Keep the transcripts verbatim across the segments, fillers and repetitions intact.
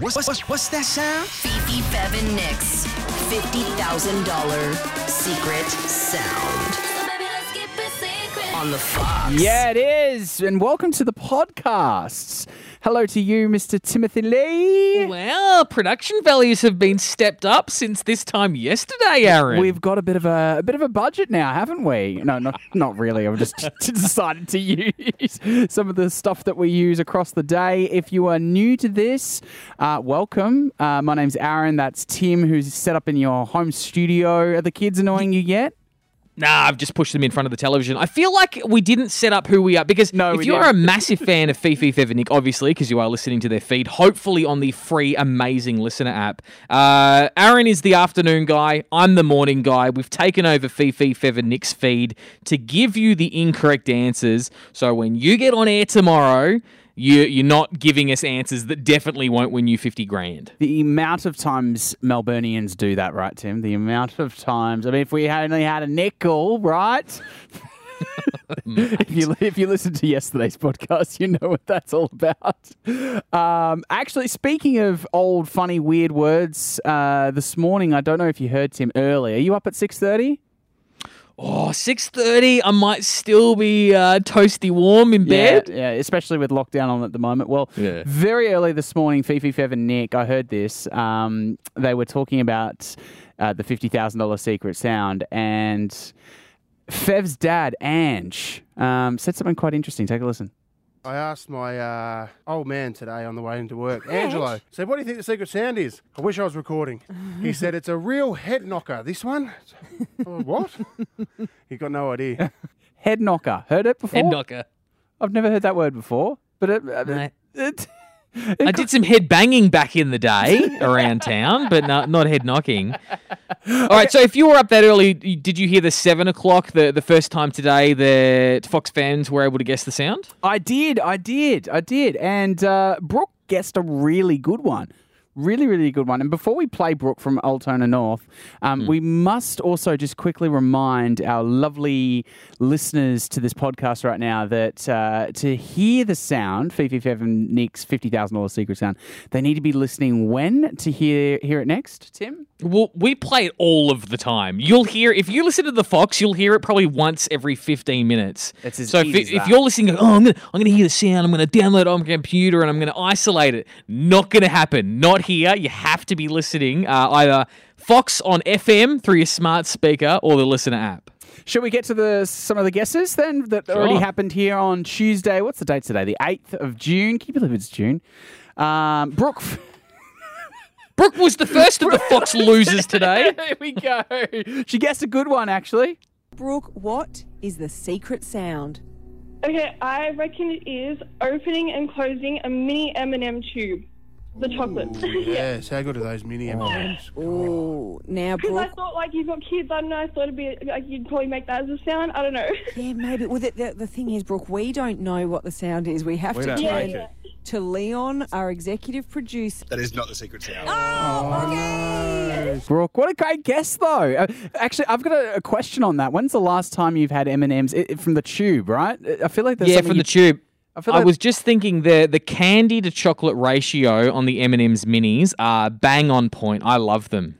What's, what's, what's that sound? Fifi, Fev, and Nick's fifty thousand dollars secret sound. So baby, let's keep it secret. On the Fox. Yeah, it is. And welcome to the podcast. Hello to you, Mister Timothy Lee. Well, production values have been stepped up since this time yesterday, Aaron. We've got a bit of a, a bit of a budget now, haven't we? No, not not really. I've just decided to use some of the stuff that we use across the day. If you are new to this, uh, welcome. Uh, my name's Aaron. That's Tim, who's set up in your home studio. Are the kids annoying you yet? Nah, I've just pushed them in front of the television. I feel like we didn't set up who we are because No, if we you're didn't. a massive fan of Fifi, Fev, and Nick, obviously, because you are listening to their feed, hopefully on the free, amazing listener app. Uh, Aaron is the afternoon guy. I'm the morning guy. We've taken over Fifi, Fev, and Nick's feed to give you the incorrect answers. So when you get on air tomorrow, you, you're not giving us answers that definitely won't win you fifty grand. The amount of times Melburnians do that, right, Tim? The amount of times. I mean, if we only had a nickel, right? if you if you listen to yesterday's podcast, you know what that's all about. Um, actually, speaking of old, funny, weird words, uh, this morning, I don't know if you heard, Tim, early. Are you up at six thirty? Oh, six thirty, I might still be uh, toasty warm in bed. Yeah, yeah, especially with lockdown on at the moment. Well, Yeah. very early this morning, Fifi, Fev, and Nick, I heard this. Um, they were talking about uh, the fifty thousand dollars secret sound, and Fev's dad, Ange, um, said something quite interesting. Take a listen. I asked my uh, old man today on the way into work, Angelo, said, what do you think the secret sound is? I wish I was recording. He said, it's a real head knocker. This one? Oh, what? He got no idea. Head knocker. Heard it before? Head knocker. I've never heard that word before, but it, uh, No. it, I did some head banging back in the day around town, but not, not head knocking. All right, so if you were up that early, did you hear the seven o'clock, the, the first time today that Fox fans were able to guess the sound? I did, I did, I did. And uh, Brooke guessed a really good one. Really, really good one. And before we play Brooke from Altona North, um, Hmm. we must also just quickly remind our lovely listeners to this podcast right now that uh, to hear the sound, Fifi, Fev, and Nick's fifty thousand dollars secret sound, they need to be listening when to hear hear it next, Tim? Well, we play it all of the time. You'll hear, if you listen to the Fox, you'll hear it probably once every fifteen minutes. It's as so easy if, as if that. you're listening, oh, I'm going to I'm gonna hear the sound, I'm going to download it on my computer, and I'm going to isolate it. Not going to happen. Not here. You have to be listening uh, either Fox on F M through your smart speaker or the listener app. Should we get to the some of the guesses then that Sure. already happened here on Tuesday? What's the date today? The eighth of June. Can you believe it's June? Um, Brooke... Brooke was the first of the Fox losers today. There we go. She guessed a good one, actually. Brooke, what is the secret sound? Okay, I reckon it is opening and closing a mini M and M tube. The chocolate. Yes, how good are those mini M and M's? Ooh, now Because I Brooke, thought, like, you've got kids, I don't know, I thought it'd be, like, you'd probably make that as a sound. I don't know. yeah, maybe. Well, the, the, the thing is, Brooke, we don't know what the sound is. We have We to don't Yeah, make turn it. to Leon, our executive producer. That is not the secret sound. Oh, okay. Brooke, what a great guess, though. Uh, actually, I've got a, a question on that. When's the last time you've had M and M's I- from the tube, right? I feel like there's Yeah, something from the you- tube. I feel I like was just thinking the the candy to chocolate ratio on the M and M's minis are bang on point. I love them.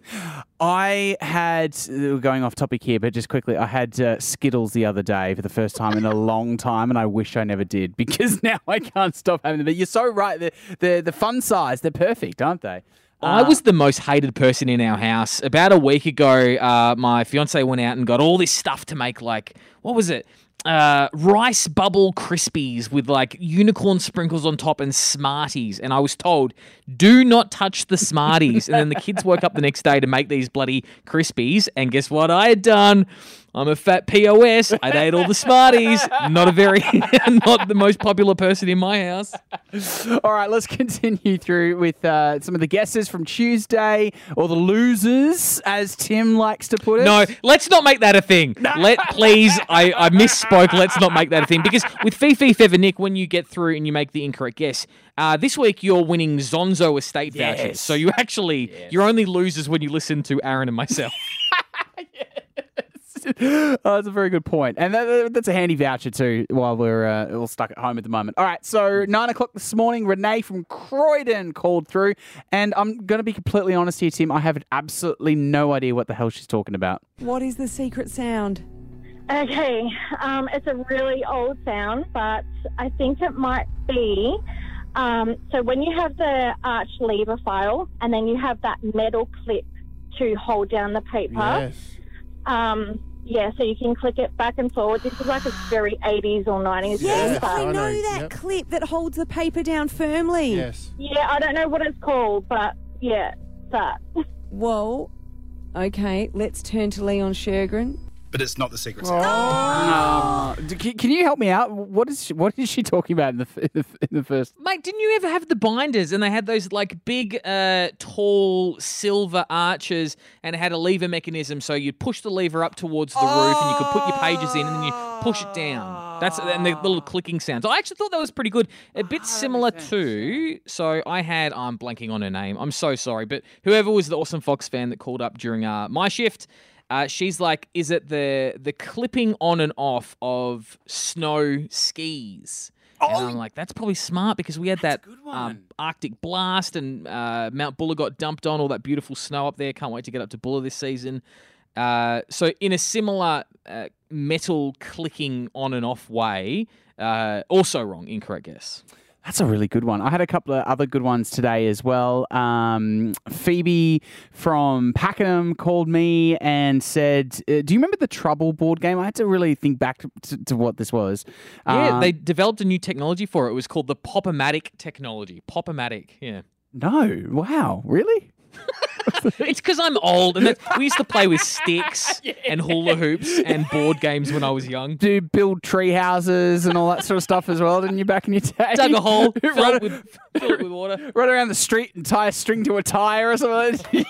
I had, we're going off topic here, but just quickly, I had uh, Skittles the other day for the first time in a long time, and I wish I never did because now I can't stop having them. But you're so right. They're, they're the fun size. They're perfect, aren't they? I was the most hated person in our house. About a week ago, uh, my fiance went out and got all this stuff to make, like, what was it? Uh, rice bubble crispies with like unicorn sprinkles on top and Smarties. And I was told, do not touch the Smarties. And then the kids woke up the next day to make these bloody crispies. And guess what I had done? I'm a fat P O S. I'd ate all the Smarties. Not a very, not the most popular person in my house. All right, let's continue through with uh, some of the guesses from Tuesday, or the losers, as Tim likes to put it. No, let's not make that a thing. Let please, I, I misspoke. Let's not make that a thing because with Fifi, Fev, and Nick, when you get through and you make the incorrect guess, uh, this week you're winning Zonzo estate Yes. vouchers. So you actually you're only losers when you listen to Aaron and myself. Oh, that's a very good point. And that, that's a handy voucher too while we're uh, all stuck at home at the moment. All right, so nine o'clock this morning, Renee from Croydon called through. And I'm going to be completely honest here, Tim. I have absolutely no idea what the hell she's talking about. What is the secret sound? Okay, um, it's a really old sound, but I think it might be... Um, so when you have the arch lever file and then you have that metal clip to hold down the paper, Yes. um, yeah, so you can click it back and forward. This is like a very eighties or nineties Yes, thing, but I I know know, that yep. clip that holds the paper down firmly. Yes. yeah, I don't know what it's called, but yeah, that. Whoa. Okay, let's turn to Leon Shergren. But it's not the secret sound. Uh, d- can, can you help me out? What is she, what is she talking about in the, f- in the first? Mate, didn't you ever have the binders and they had those like big, uh, tall silver arches and it had a lever mechanism so you'd push the lever up towards the roof and you could put your pages in and then you push it down. That's and the little clicking sounds. I actually thought that was pretty good. A bit similar to, so I had, I'm blanking on her name. I'm so sorry, but whoever was the Awesome Fox fan that called up during uh, my shift, Uh, she's like, is it the the clipping on and off of snow skis? And I'm like, that's probably smart because we had that um, Arctic blast and uh, Mount Buller got dumped on, all that beautiful snow up there. Can't wait to get up to Buller this season. Uh, so in a similar uh, metal clicking on and off way, uh, also wrong, incorrect guess. That's a really good one. I had a couple of other good ones today as well. Um, Phoebe from Pakenham called me and said, uh, do you remember the Trouble board game? I had to really think back to, to what this was. Yeah, Um, they developed a new technology for it. It was called the Pop-O-Matic technology. Pop-O-Matic, yeah. No. Wow. Really? It's because I'm old, and that's, we used to play with sticks and hula hoops and board games when I was young. Do build tree houses and all that sort of stuff as well, didn't you, back in your day? Dug a hole, fill run, it with, fill it with water. run around the street and tie a string to a tire or something.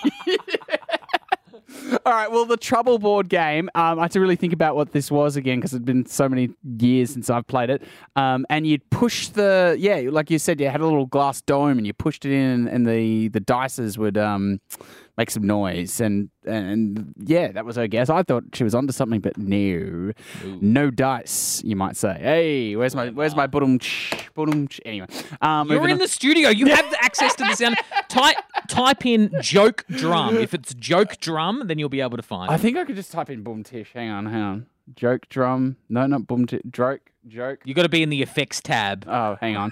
All right, well, the Trouble board game, um, I had to really think about what this was again because it's been so many years since I've played it. Um, and you'd push the, yeah, like you said, you had a little glass dome and you pushed it in and the, the dices would um, make some noise. And, and yeah, that was her guess. I thought she was onto something, but no. Ooh. No dice, you might say. Hey, where's my where's my budum budum? Anyway. Um, You're moving in on. the studio. You have the access to the sound. Type, type in joke drum. If it's joke drum, then you'll be able to find I it. think I could just type in boom tish. Hang on, hang on. Joke drum. No, not boom tish. Joke, joke. you got to be in the effects tab. Oh, hang on.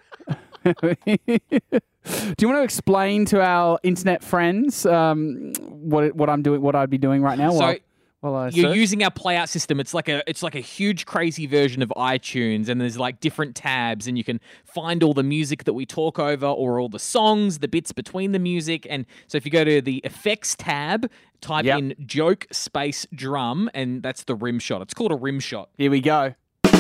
Do you want to explain to our internet friends um, what what I'm doing, what I'd be doing right now? So while, while I you're search? using our playout system. It's like a it's like a huge crazy version of iTunes, and there's like different tabs, and you can find all the music that we talk over, or all the songs, the bits between the music. And so if you go to the effects tab, type Yep. in joke space drum, and that's the rim shot. It's called a rim shot. Here we go.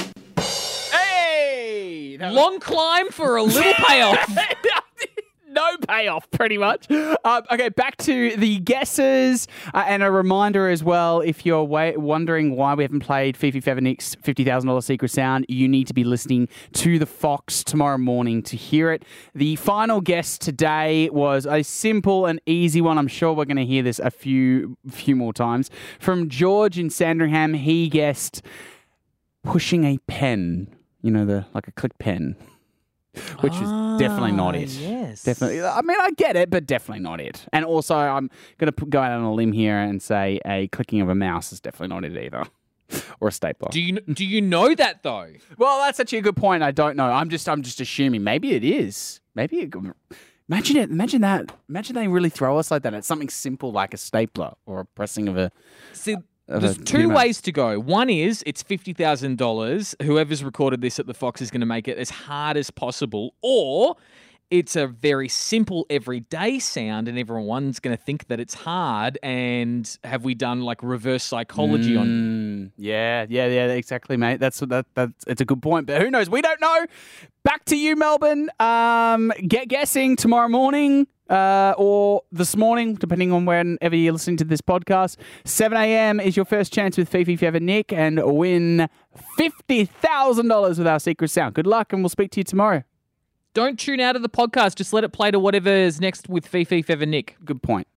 Hey, that was- Long climb for a little payoff. no payoff, pretty much. Um, okay, back to the guesses. Uh, and a reminder as well, if you're wa- wondering why we haven't played Fifi Feather Nick's fifty thousand dollars Secret Sound, you need to be listening to the Fox tomorrow morning to hear it. The final guess today was a simple and easy one. I'm sure we're going to hear this a few, few more times. From George in Sandringham, he guessed pushing a pen. You know, the like a click pen. Which is definitely not it. Yes. Definitely. I mean, I get it, but definitely not it. And also, I'm going to go out on a limb here and say a clicking of a mouse is definitely not it either. Or a stapler. Do you do you know that though? Well, that's actually a good point. I don't know. I'm just I'm just assuming. Maybe it is. Maybe it. Imagine it. Imagine that. Imagine they really throw us like that. It's something simple like a stapler or a pressing of a. See, of there's a two human. ways to go. One is it's fifty thousand dollars. Whoever's recorded this at the Fox is going to make it as hard as possible. Or it's a very simple everyday sound and everyone's going to think that it's hard. And have we done like reverse psychology on Mm, yeah, yeah, yeah, exactly, mate. That's that. That's it's a good point, but who knows? We don't know. Back to you, Melbourne. Um, get guessing tomorrow morning uh, or this morning, depending on whenever you're listening to this podcast. seven a.m. is your first chance with Fifi Feather Nick and win fifty thousand dollars with our secret sound. Good luck, and we'll speak to you tomorrow. Don't tune out of the podcast. Just let it play to whatever is next with Fifi Feather Nick. Good point.